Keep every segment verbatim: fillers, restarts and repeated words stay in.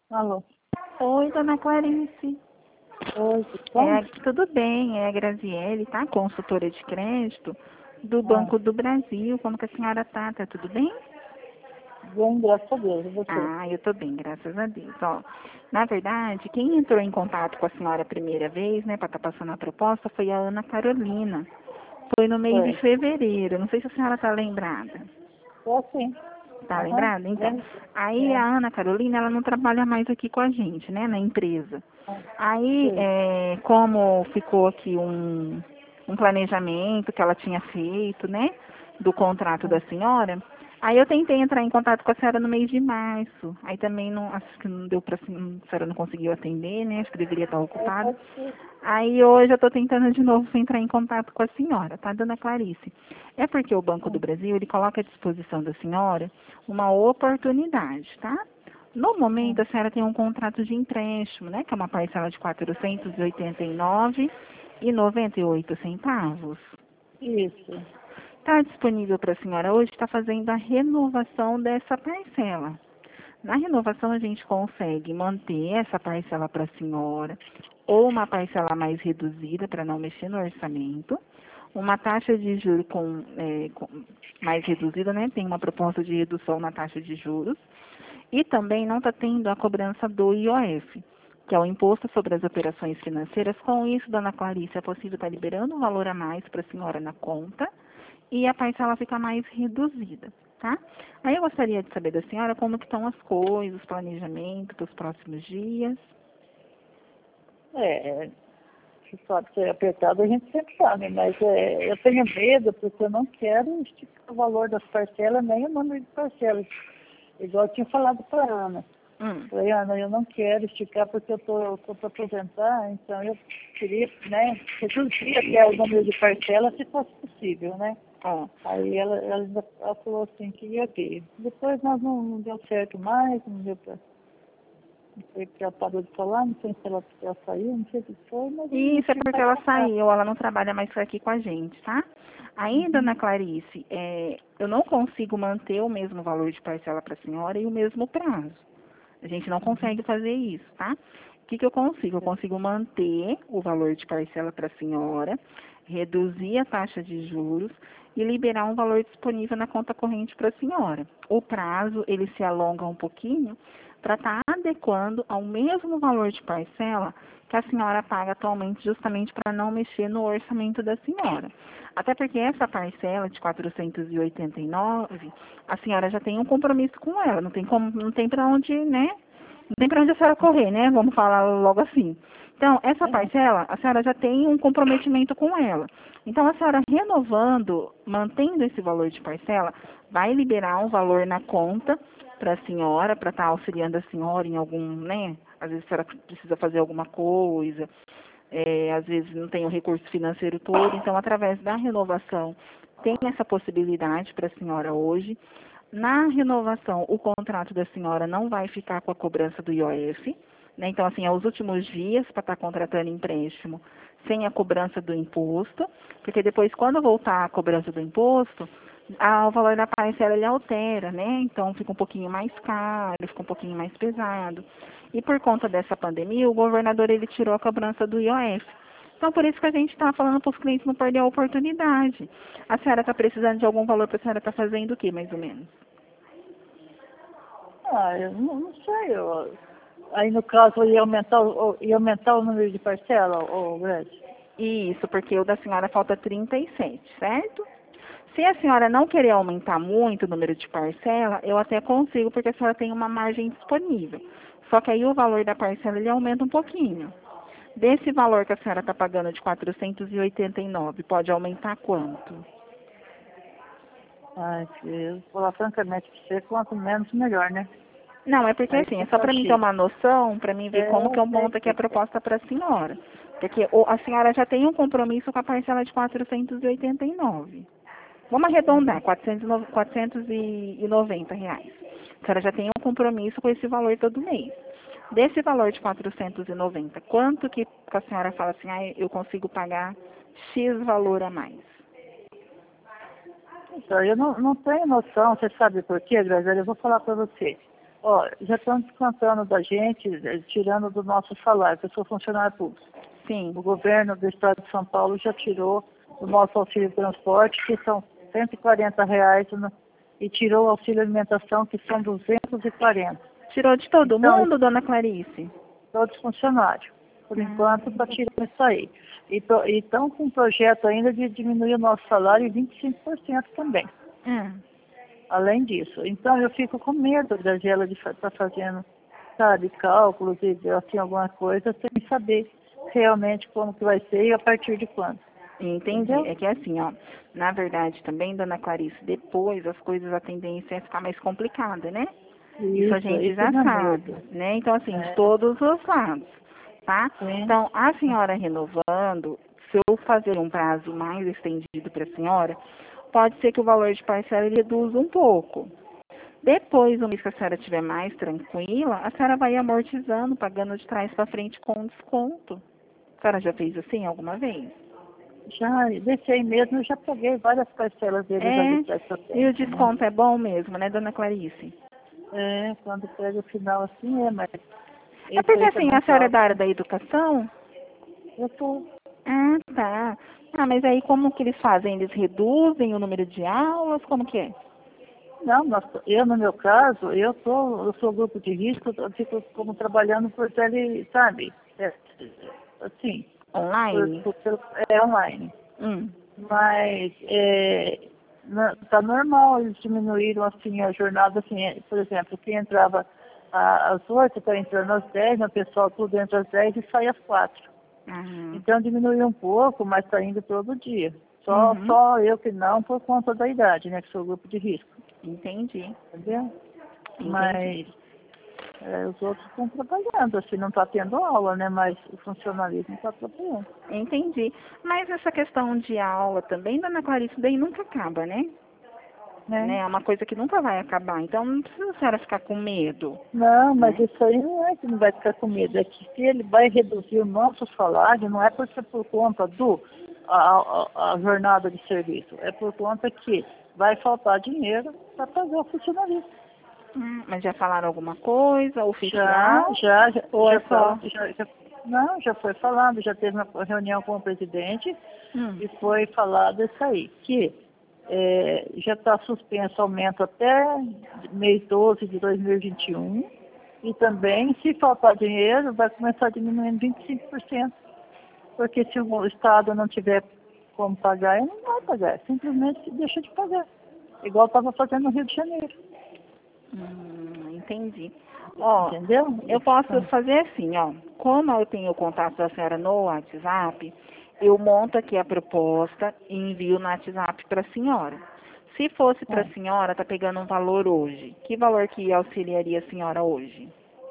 Alô? Oi, dona Clarice. Oi, tudo É, bom? tudo bem, é a Graziele, tá? Consultora de crédito do Ah, Banco do Brasil. Como que a senhora tá? Tá tudo bem? bem, graças a Deus. E você? Ah, eu tô bem, graças a Deus. Ó, na verdade, quem entrou em contato com a senhora a primeira vez, né, para estar passando a proposta, foi a Ana Carolina. Foi no mês de Foi. fevereiro. Não sei se a senhora tá lembrada. Tô sim. Tá Aham. lembrada? Então, Lembro. aí É. a Ana Carolina, ela não trabalha mais aqui com a gente, né, na empresa. Ah, Aí, sei. é, como ficou aqui um, um planejamento que ela tinha feito, né, do contrato Ah, da senhora, aí eu tentei entrar em contato com a senhora no mês de março. Aí também não, acho que não deu para a senhora não conseguiu atender, né, acho que deveria estar é, ocupada. pode ser. Aí hoje eu estou tentando de novo entrar em contato com a senhora, tá, dona Clarice? É porque o Banco do Ah, Brasil, ele coloca à disposição da senhora uma oportunidade, tá? No momento, ah, a senhora tem um contrato de empréstimo, né, que é uma parcela de quatrocentos e oitenta e nove reais e noventa e oito centavos. isso. Está disponível para a senhora hoje, está fazendo a renovação dessa parcela. Na renovação, a gente consegue manter essa parcela para a senhora, ou uma parcela mais reduzida para não mexer no orçamento, uma taxa de juros com, é, com- mais reduzida, né? Tem uma proposta de redução na taxa de juros, e também não está tendo a cobrança do I O F, que é o Imposto sobre as Operações Financeiras. Com isso, dona Clarice, é possível estar liberando um valor a mais para a senhora na conta e a parcela fica mais reduzida, tá? Aí eu gostaria de saber da senhora como que estão as coisas, planejamento para os próximos dias. É, é, se sabe que é apertado, a gente sempre sabe, mas é, eu tenho medo porque eu não quero esticar o valor das parcelas, nem o número de parcelas. Igual eu tinha falado para a Ana. Hum, Falei, Ana, eu não quero esticar porque eu tô, eu tô para aposentar, então eu queria, né, reduzir até o número de parcelas se fosse possível, né? ó, Aí ela, ela, ainda- ela falou assim que ia ver. Depois nós não, não deu certo mais, não deu pra. Não sei porque ela parou de falar, não sei se ela, se ela saiu, não sei o que foi, mas a isso é gente porque vai ela comprar. saiu, ela não trabalha mais aqui com a gente, tá? Aí, Uhum. dona Clarice, é, eu não consigo manter o mesmo valor de parcela para a senhora e o mesmo prazo. A gente não Uhum. consegue fazer isso, tá? O que, que eu consigo? Eu É. consigo manter o valor de parcela para a senhora, reduzir a taxa de juros e liberar um valor disponível na conta corrente para a senhora. O prazo, ele se alonga um pouquinho para estar adequando ao mesmo valor de parcela que a senhora paga atualmente, justamente para não mexer no orçamento da senhora. Até porque essa parcela de quatrocentos e oitenta e nove, a senhora já tem um compromisso com ela, não tem como, não tem para onde, né? Não tem para onde a senhora correr, né? Vamos falar logo assim. Então, essa É. parcela, a senhora já tem um comprometimento com ela. Então, a senhora renovando, mantendo esse valor de parcela, vai liberar um valor na conta para a senhora, para estar auxiliando a senhora em algum, né? Às vezes a senhora precisa fazer alguma coisa, é, às vezes não tem o recurso financeiro todo, então através da renovação tem essa possibilidade para a senhora hoje. Na renovação, o contrato da senhora não vai ficar com a cobrança do I O F, né? Então, assim, é os últimos dias para estar contratando empréstimo sem a cobrança do imposto, porque depois, quando voltar a cobrança do imposto, a- o valor da parcela ele altera, né? Então fica um pouquinho mais caro, fica um pouquinho mais pesado. E por conta dessa pandemia, o governador ele tirou a cobrança do I O F. Então por isso que a gente está falando para os clientes não perder a oportunidade. A senhora está precisando de algum valor para a senhora estar fazendo o quê, mais ou menos? Ah, eu não, não sei. Eu, aí no caso ia aumentar, o- ia aumentar o número de parcela, o grande. Isso, porque o da senhora falta trinta e sete, certo? Se a senhora não querer aumentar muito o número de parcela, eu até consigo, porque a senhora tem uma margem disponível. Só que aí o valor da parcela ele aumenta um pouquinho. Desse valor que a senhora está pagando de quatrocentos e oitenta e nove, pode aumentar quanto? Ai, eu vou falar francamente pra você, quanto menos melhor, né? Não, é porque Aí assim, é só fica para mim ter chique. uma noção, para mim ver É, como que eu eu sei, monto aqui a sei. proposta para a senhora. Porque o- a senhora já tem um compromisso com a parcela de quatrocentos e oitenta e nove. Vamos arredondar, Uhum. quatrocentos e nove quatrocentos e noventa reais. A senhora já tem um compromisso com esse valor todo mês. Desse valor de quatrocentos e noventa, quanto que a senhora fala assim, ah, eu consigo pagar X valor a mais? Então, eu não, não tenho noção, você sabe por quê, Graziela? Eu vou falar para você. Ó, já estão descontando da gente, eh, tirando do nosso salário, que eu sou funcionário público. Sim. O governo do estado de São Paulo já tirou do nosso auxílio de transporte, que são cento e quarenta reais, no- e tirou o auxílio alimentação, que são duzentos e quarenta. Tirou de todo Então, mundo, dona Clarice? todos funcionários. Por Ah. enquanto, está tirando isso aí. E estão com um projeto ainda de diminuir o nosso salário em vinte e cinco por cento também. Ah. Além disso. Então, eu fico com medo da Gela de estar tá fazendo, sabe, cálculos e assim, alguma coisa, sem saber realmente como que vai ser e a partir de quando. Entendi. Entendeu? É que assim, ó, na verdade também, dona Clarice, depois as coisas, a tendência é ficar mais complicada, né? Isso a gente isso já não é sabe, medo. né? Então, assim, de É, todos os lados, tá? sim. Então, a senhora renovando, se eu fazer um prazo mais estendido para a senhora, pode ser que o valor de parcela ele reduza um pouco. Depois, no mês que a senhora estiver mais tranquila, a senhora vai amortizando, pagando de trás para frente com desconto. A senhora já fez assim alguma vez? Já deixei mesmo, eu já paguei várias parcelas deles ali para essa É, e o tempo, né? desconto é bom mesmo, né, dona Clarice? É, quando pega o final assim é, mas É esse porque aí tá assim, a muito senhora é alto. da área da educação? Eu tô. Ah, tá. Ah, mas aí como que eles fazem? Eles reduzem o número de aulas? Como que é? Não, nós, eu no meu caso, eu tô, eu sou grupo de risco, eu fico como trabalhando por tele, sabe? É, assim, por, Online? por, pelo- é online. Hum. Mas é, na- tá normal, eles diminuíram assim a jornada, assim, é, por exemplo, quem entrava a- às oito, está entrando às dez, o pessoal tudo entra às dez e sai às quatro. Ah. Então diminuiu um pouco, mas está indo todo dia. Só, Uhum. só eu que não, por conta da idade, né? Que sou grupo de risco, Entendi. entendeu? Entendi. Mas é, os outros estão trabalhando, assim, não está tendo aula, né? Mas o funcionalismo está trabalhando, Entendi. Mas essa questão de aula também, dona Clarice, daí nunca acaba, né? né? Né? É uma coisa que nunca vai acabar. Então não precisa a senhora ficar com medo, Não, mas né? isso aí não é que não vai ficar com medo, é que se ele vai reduzir o nosso salário, não é porque por conta do a, a, a jornada de serviço, é por conta que vai faltar dinheiro para pagar o funcionalismo. Hum, mas já falaram alguma coisa Já, oficial? já, já, Ou é já, só? fala- já, já, não, já foi falado, já teve uma reunião com o presidente Hum. e foi falado isso aí, que é, já está suspenso aumento até mês doze de dois mil e vinte e um e também, se faltar dinheiro, vai começar diminuindo vinte e cinco por cento, porque se o Estado não tiver como pagar, ele não vai pagar, simplesmente deixa de pagar, igual estava fazendo no Rio de Janeiro, Hum, entendi. Ó, entendeu? eu posso fazer assim, ó. Como eu tenho o contato da senhora no WhatsApp, eu monto aqui a proposta e envio no WhatsApp para a senhora. Se fosse para a É. senhora, tá pegando um valor hoje. Que valor que auxiliaria a senhora hoje?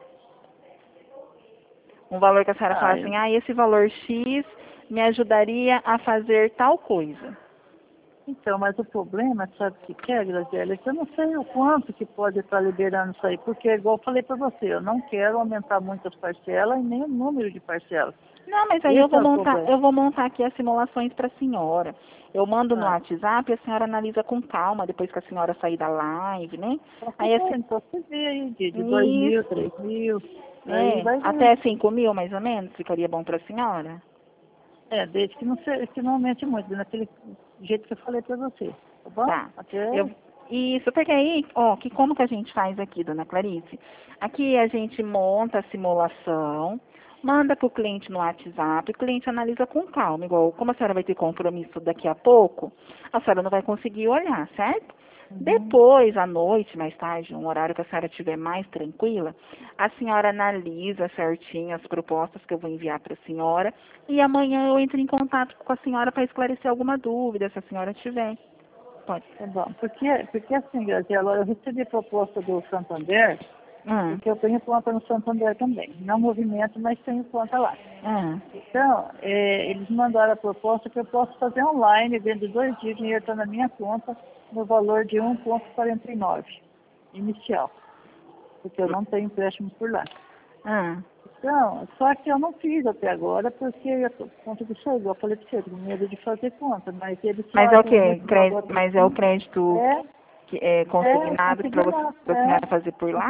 Um valor que a senhora fala Ah, assim, ah, esse valor X me ajudaria a fazer tal coisa. então, mas o problema, sabe o que que é, Graziela? É que eu não sei o quanto que pode estar liberando isso aí, porque, igual eu falei para você, eu não quero aumentar muitas parcelas e nem o número de parcelas. Não, mas aí eu Esse vou é o montar, problema. eu vou montar aqui as simulações para a senhora. Eu mando no Ah, WhatsApp e a senhora analisa com calma, depois que a senhora sair da live, né? então você Aí vê, assim, então você vê aí, de, de dois mil, isso, três mil, aí é, vai ver. até cinco mil mais ou menos, ficaria bom para a senhora? É, desde que não, se, que não aumente muito, daquele jeito que eu falei para você, tá bom? Tá. Até, Eu, isso, porque aí, ó, que como que a gente faz aqui, dona Clarice? Aqui a gente monta a simulação, manda para o cliente no WhatsApp, o cliente analisa com calma, igual como a senhora vai ter compromisso daqui a pouco, a senhora não vai conseguir olhar, certo? uhum, Depois, à noite, mais tarde, um horário que a senhora estiver mais tranquila, a senhora analisa certinho as propostas que eu vou enviar para a senhora e amanhã eu entro em contato com a senhora para esclarecer alguma dúvida, se a senhora tiver. Pode. tá bom. Porque, porque assim, Graziela, eu recebi proposta do Santander, Ah, porque eu tenho conta no Santander também. Não movimento, mas tenho conta lá. ah, Então, é, eles mandaram a proposta que eu posso fazer online, dentro de dois dias o dinheiro está na minha conta, no valor de um vírgula quarenta e nove inicial, porque eu não tenho empréstimo por lá. ah. Então, só que eu não fiz até agora, porque eu tô por conta disso aí, igual eu falei para você, com medo de fazer conta, mas eles Mas é o falaram quê? nesse Crédito, valor mas é o assim, crédito é, que é é, consignado para consegui você lá, pra senhora fazer por lá? é,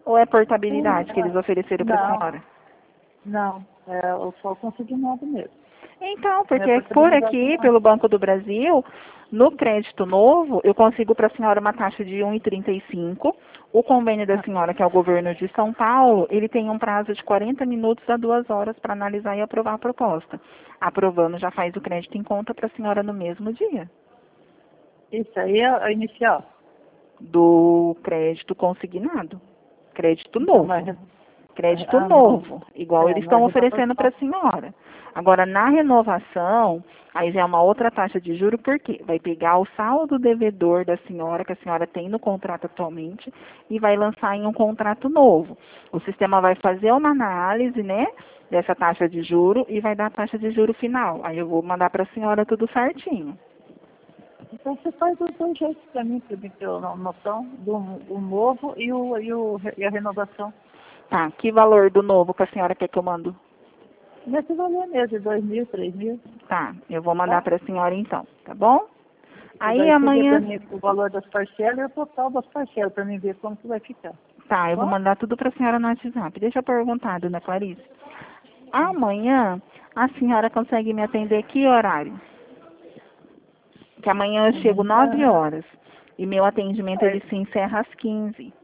Ou é portabilidade que eles ofereceram para a Não, senhora? não, é o só consignado mesmo. Então, Não é porque por portabilidade aqui, não. pelo Banco do Brasil, no crédito novo, eu consigo para a senhora uma taxa de um e trinta e cinco. O convênio da senhora, que é o governo de São Paulo, ele tem um prazo de quarenta minutos a duas horas para analisar e aprovar a proposta. Aprovando, já faz o crédito em conta para a senhora no mesmo dia. Isso aí é a inicial. Do crédito consignado. Crédito Então, novo. mas, Crédito ah, não. novo, igual É, eles estão mas oferecendo para a renovação. senhora. Agora, na renovação, aí já é uma outra taxa de juro, porque vai pegar o saldo devedor da senhora, que a senhora tem no contrato atualmente, e vai lançar em um contrato novo. O sistema vai fazer uma análise, né, dessa taxa de juro e vai dar a taxa de juro final. Aí eu vou mandar para a senhora tudo certinho. Então você faz os dois jeitos para mim, para mim ter uma noção do, do novo e, o, e, o, e a renovação. Tá, que valor do novo que a senhora quer que eu mando? Nesse valor mesmo, de dois mil, três mil. Tá, eu vou mandar Tá? para a senhora então, tá bom? E Aí daí você vê para amanhã. mim o valor das parcelas e o total das parcelas, para mim ver como que vai ficar. Tá, eu vou Bom? mandar tudo para a senhora no WhatsApp. Deixa eu perguntar, dona Clarice. Amanhã a senhora consegue me atender que horário? Que amanhã eu chego nove Amanhã. horas. E meu atendimento ele Aí, se encerra às quinze.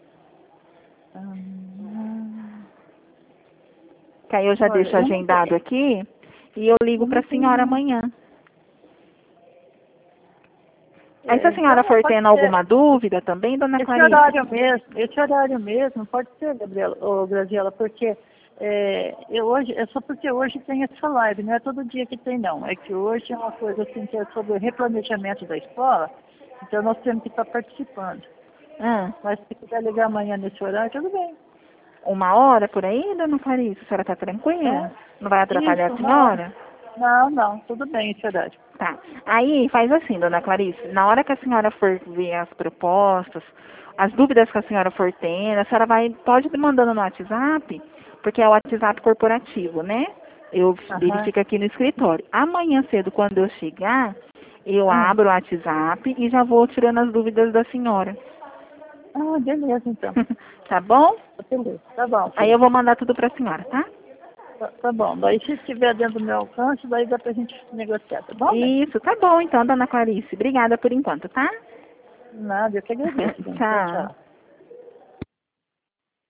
amanhã. Que aí eu já Olha, deixo eu não agendado tenho. aqui e eu ligo Eu para não a senhora tenho. amanhã. Aí se É, a senhora então, for pode tendo ser. alguma dúvida também, dona Esse Clarice? horário mesmo, esse horário mesmo, pode ser, Gabriela, ô, Graziela, porque é, eu hoje, é só porque hoje tem essa live, não é todo dia que tem não. É que hoje é uma coisa assim que é sobre o replanejamento da escola, então nós temos que estar participando. Ah, Mas se quiser ligar amanhã nesse horário, tudo bem. uma hora por aí, dona Clarice? A senhora está tranquila? É, Não vai atrapalhar isso, a uma hora. senhora? Não, não, tudo bem esse horário. Tá. Aí faz assim, dona Clarice, na hora que a senhora for ver as propostas, as dúvidas que a senhora for tendo, a senhora vai, pode ir mandando no WhatsApp, porque é o WhatsApp corporativo, né? Eu, ele Aham. fica aqui no escritório. Amanhã cedo, quando eu chegar, eu Ah, abro o WhatsApp e já vou tirando as dúvidas da senhora. ah, beleza então. Tá bom? Beleza, tá bom, Aí filho. eu vou mandar tudo pra senhora, tá? Tá, tá bom. Daí se estiver dentro do meu alcance, daí dá pra gente negociar, tá bom, bem? Isso, tá bom então, dona Clarice. Obrigada por enquanto, tá? Nada, eu que agradeço. Bem. Tchau, Tchau. tchau.